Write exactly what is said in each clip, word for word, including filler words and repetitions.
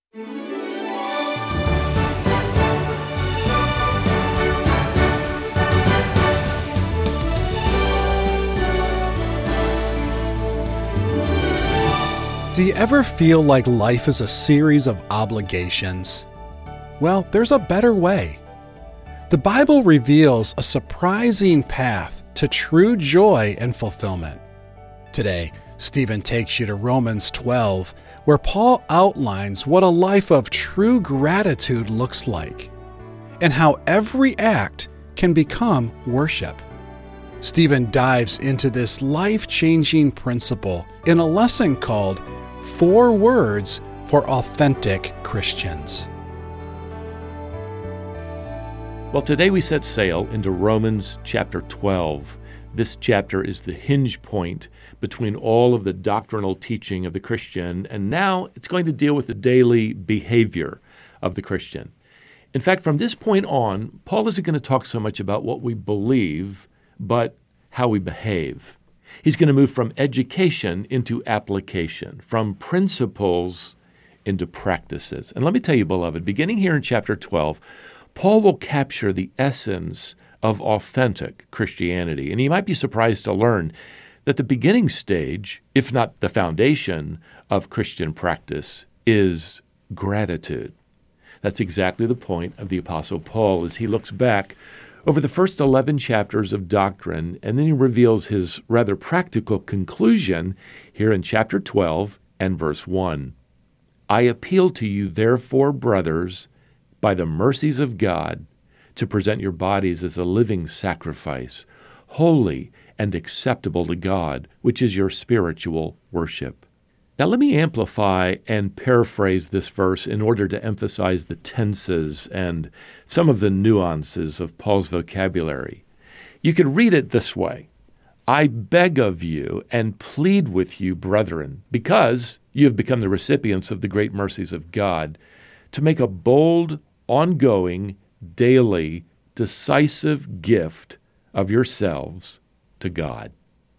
Do you ever feel like life is a series of obligations? Well, there's a better way. The Bible reveals a surprising path to true joy and fulfillment. Today, Stephen takes you to Romans twelve, where Paul outlines what a life of true gratitude looks like, and how every act can become worship. Stephen dives into this life-changing principle in a lesson called Four Words for Authentic Christians. Well, today we set sail into Romans chapter twelve. This chapter is the hinge point between all of the doctrinal teaching of the Christian, and now it's going to deal with the daily behavior of the Christian. In fact, from this point on, Paul isn't going to talk so much about what we believe, but how we behave. He's going to move from education into application, from principles into practices. And let me tell you, beloved, beginning here in chapter twelve, Paul will capture the essence of authentic Christianity. And you might be surprised to learn that the beginning stage, if not the foundation of Christian practice, is gratitude. That's exactly the point of the Apostle Paul as he looks back over the first eleven chapters of doctrine, and then he reveals his rather practical conclusion here in chapter twelve and verse one. I appeal to you, therefore, brothers, by the mercies of God, to present your bodies as a living sacrifice, holy and acceptable to God, which is your spiritual worship. Now let me amplify and paraphrase this verse in order to emphasize the tenses and some of the nuances of Paul's vocabulary. You could read it this way: I beg of you and plead with you, brethren, because you have become the recipients of the great mercies of God, to make a bold, ongoing, daily, decisive gift of yourselves to God.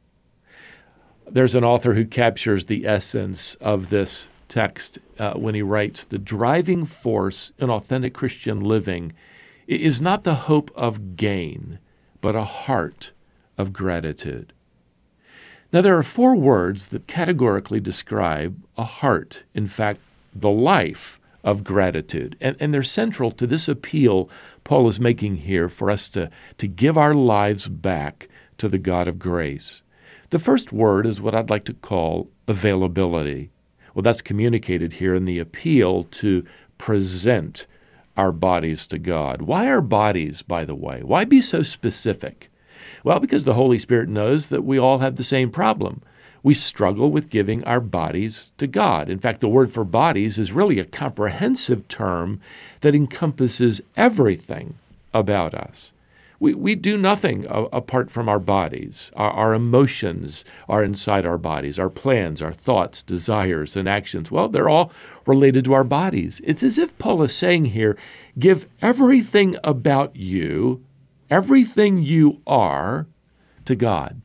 There's an author who captures the essence of this text uh, when he writes, the driving force in authentic Christian living is not the hope of gain, but a heart of gratitude. Now, there are four words that categorically describe a heart, in fact, the life of gratitude. And, and they're central to this appeal Paul is making here for us to, to give our lives back to the God of grace. The first word is what I'd like to call availability. Well, that's communicated here in the appeal to present our bodies to God. Why our bodies, by the way? Why be so specific? Well, because the Holy Spirit knows that we all have the same problem. We struggle with giving our bodies to God. In fact, the word for bodies is really a comprehensive term that encompasses everything about us. We we do nothing a, apart from our bodies. Our, our emotions are inside our bodies. Our plans, our thoughts, desires, and actions, well, they're all related to our bodies. It's as if Paul is saying here, give everything about you, everything you are, to God.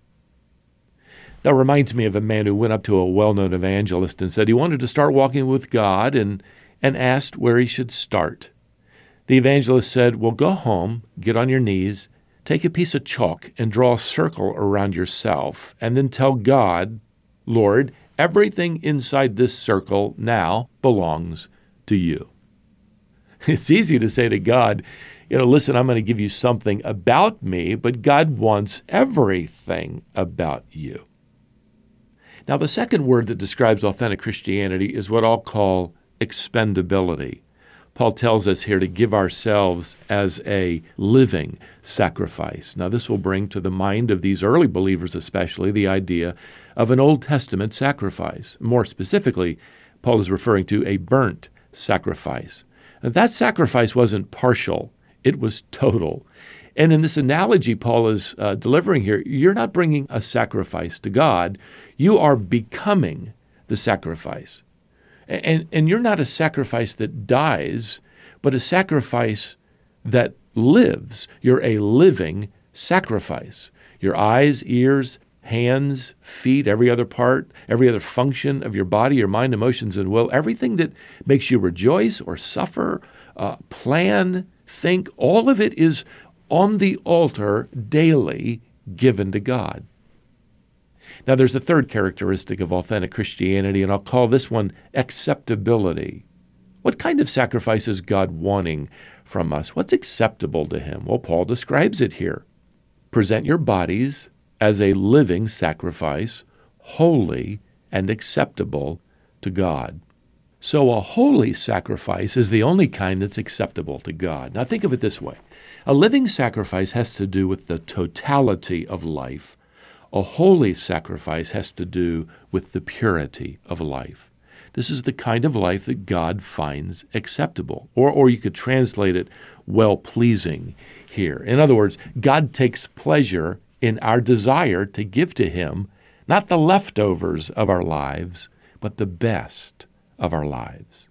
That reminds me of a man who went up to a well-known evangelist and said he wanted to start walking with God and, and asked where he should start. The evangelist said, well, go home, get on your knees, take a piece of chalk and draw a circle around yourself, and then tell God, Lord, everything inside this circle now belongs to you. It's easy to say to God, you know, listen, I'm going to give you something about me, but God wants everything about you. Now, the second word that describes authentic Christianity is what I'll call expendability. Paul tells us here to give ourselves as a living sacrifice. Now, this will bring to the mind of these early believers especially the idea of an Old Testament sacrifice. More specifically, Paul is referring to a burnt sacrifice. Now, that sacrifice wasn't partial, it was total. And in this analogy Paul is uh, delivering here, you're not bringing a sacrifice to God, you are becoming the sacrifice. And, and you're not a sacrifice that dies, but a sacrifice that lives. You're a living sacrifice. Your eyes, ears, hands, feet, every other part, every other function of your body, your mind, emotions, and will, everything that makes you rejoice or suffer, uh, plan, think, all of it is on the altar daily given to God. Now, there's a third characteristic of authentic Christianity, and I'll call this one acceptability. What kind of sacrifice is God wanting from us? What's acceptable to Him? Well, Paul describes it here. Present your bodies as a living sacrifice, holy and acceptable to God. So a holy sacrifice is the only kind that's acceptable to God. Now think of it this way. A living sacrifice has to do with the totality of life. A holy sacrifice has to do with the purity of life. This is the kind of life that God finds acceptable. Or, or you could translate it well-pleasing here. In other words, God takes pleasure in our desire to give to Him not the leftovers of our lives, but the best of our lives.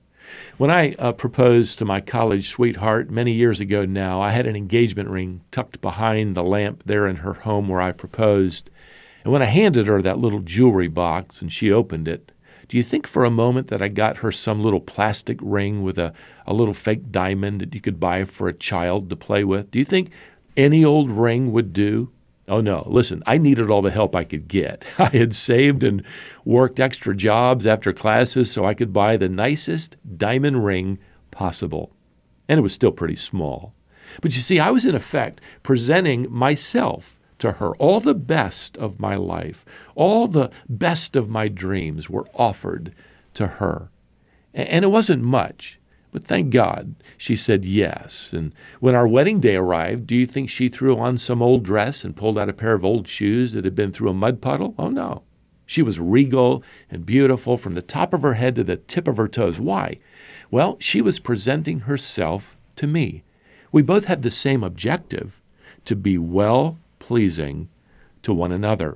When I uh, proposed to my college sweetheart many years ago now, I had an engagement ring tucked behind the lamp there in her home where I proposed. And when I handed her that little jewelry box and she opened it, do you think for a moment that I got her some little plastic ring with a, a little fake diamond that you could buy for a child to play with? Do you think any old ring would do? Oh, no. Listen, I needed all the help I could get. I had saved and worked extra jobs after classes so I could buy the nicest diamond ring possible. And it was still pretty small. But you see, I was in effect presenting myself to her. All the best of my life, all the best of my dreams were offered to her. And it wasn't much. But thank God she said yes. And when our wedding day arrived, do you think she threw on some old dress and pulled out a pair of old shoes that had been through a mud puddle? Oh, no. She was regal and beautiful from the top of her head to the tip of her toes. Why? Well, she was presenting herself to me. We both had the same objective, to be well-pleasing to one another.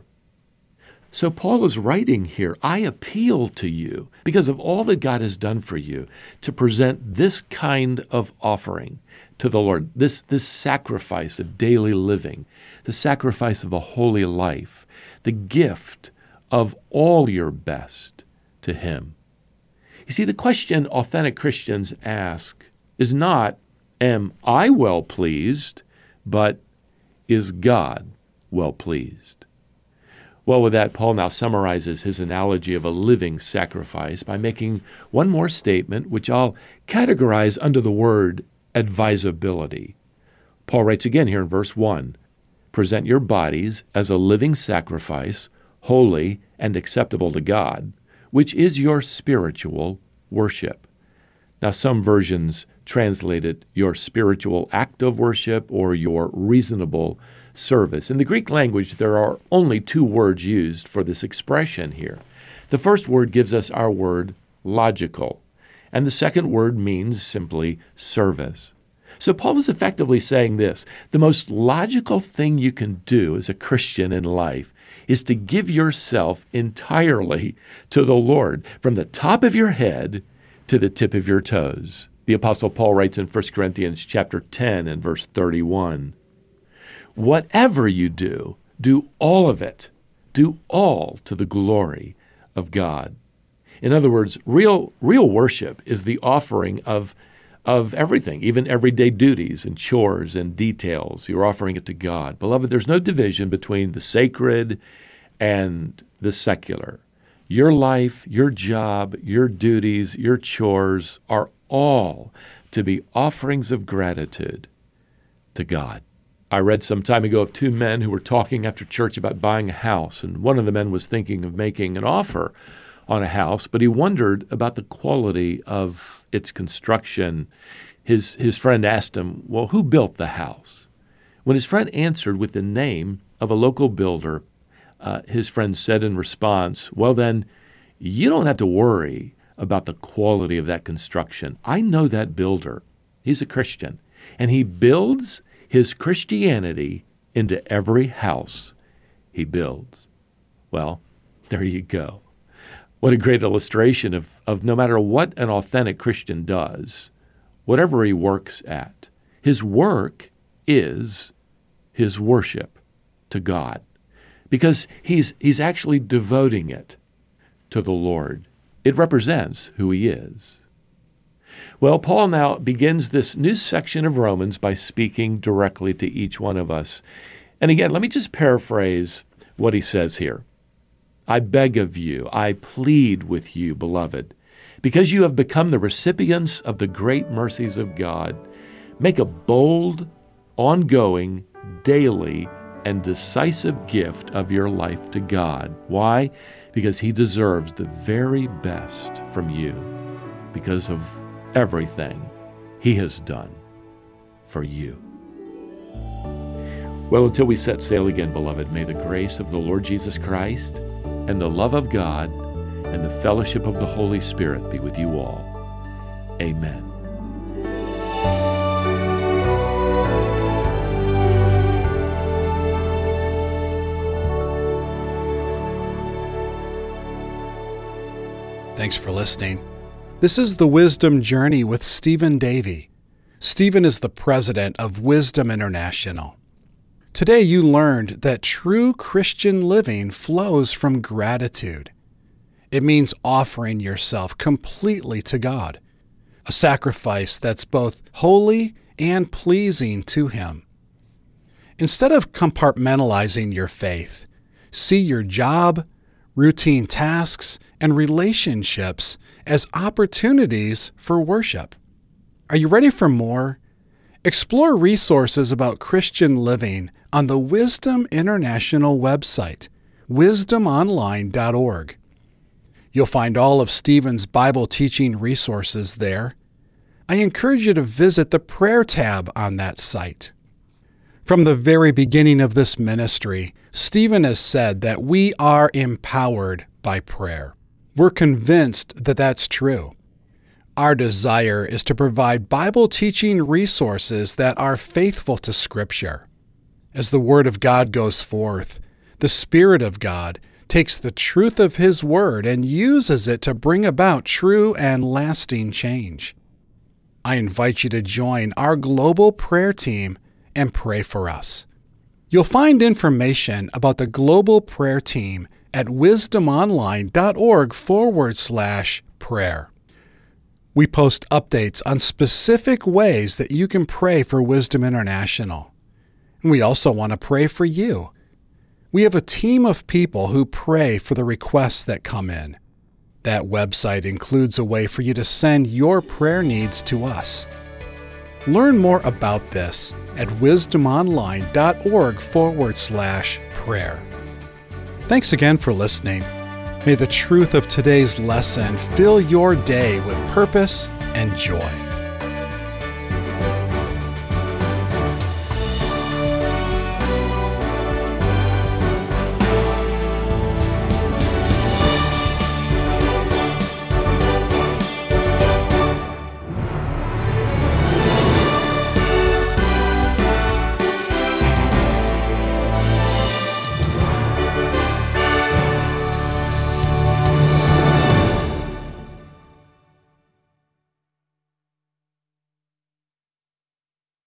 So Paul is writing here, I appeal to you, because of all that God has done for you, to present this kind of offering to the Lord, this, this sacrifice of daily living, the sacrifice of a holy life, the gift of all your best to Him. You see, the question authentic Christians ask is not, am I well pleased, but is God well pleased? Well, with that, Paul now summarizes his analogy of a living sacrifice by making one more statement, which I'll categorize under the word advisability. Paul writes again here in verse one, present your bodies as a living sacrifice, holy and acceptable to God, which is your spiritual worship. Now, some versions translate it your spiritual act of worship or your reasonable service. In the Greek language, there are only two words used for this expression here. The first word gives us our word logical, and the second word means simply service. So Paul is effectively saying this: the most logical thing you can do as a Christian in life is to give yourself entirely to the Lord, from the top of your head to the tip of your toes. The Apostle Paul writes in First Corinthians chapter ten and verse thirty-one, whatever you do, do all of it. Do all to the glory of God. In other words, real real worship is the offering of, of everything, even everyday duties and chores and details. You're offering it to God. Beloved, there's no division between the sacred and the secular. Your life, your job, your duties, your chores are all to be offerings of gratitude to God. I read some time ago of two men who were talking after church about buying a house, and one of the men was thinking of making an offer on a house, but he wondered about the quality of its construction. His, his friend asked him, well, who built the house? When his friend answered with the name of a local builder, uh, his friend said in response, well then, you don't have to worry about the quality of that construction. I know that builder. He's a Christian, and he builds his Christianity into every house he builds. Well, there you go. What a great illustration of, of no matter what an authentic Christian does, whatever he works at, his work is his worship to God. because he's, he's actually devoting it to the Lord. It represents who he is. Well, Paul now begins this new section of Romans by speaking directly to each one of us. And again, let me just paraphrase what he says here. I beg of you, I plead with you, beloved, because you have become the recipients of the great mercies of God, make a bold, ongoing, daily, and decisive gift of your life to God. Why? Because he deserves the very best from you because of everything he has done for you. Well, until we set sail again, beloved, may the grace of the Lord Jesus Christ and the love of God and the fellowship of the Holy Spirit be with you all. Amen. Thanks for listening. This is the Wisdom Journey with Stephen Davey. Stephen is the president of Wisdom International. Today you learned that true Christian living flows from gratitude. It means offering yourself completely to God, a sacrifice that's both holy and pleasing to Him. Instead of compartmentalizing your faith, see your job, routine tasks, and relationships as opportunities for worship. Are you ready for more? Explore resources about Christian living on the Wisdom International website, wisdom online dot org. You'll find all of Stephen's Bible teaching resources there. I encourage you to visit the prayer tab on that site. From the very beginning of this ministry, Stephen has said that we are empowered by prayer. We're convinced that that's true. Our desire is to provide Bible teaching resources that are faithful to Scripture. As the Word of God goes forth, the Spirit of God takes the truth of His Word and uses it to bring about true and lasting change. I invite you to join our global prayer team and pray for us. You'll find information about the global prayer team at wisdom online dot org forward slash prayer. We post updates on specific ways that you can pray for Wisdom International. And we also want to pray for you. We have a team of people who pray for the requests that come in. That website includes a way for you to send your prayer needs to us. Learn more about this at wisdom online dot org forward slash prayer. Thanks again for listening. May the truth of today's lesson fill your day with purpose and joy.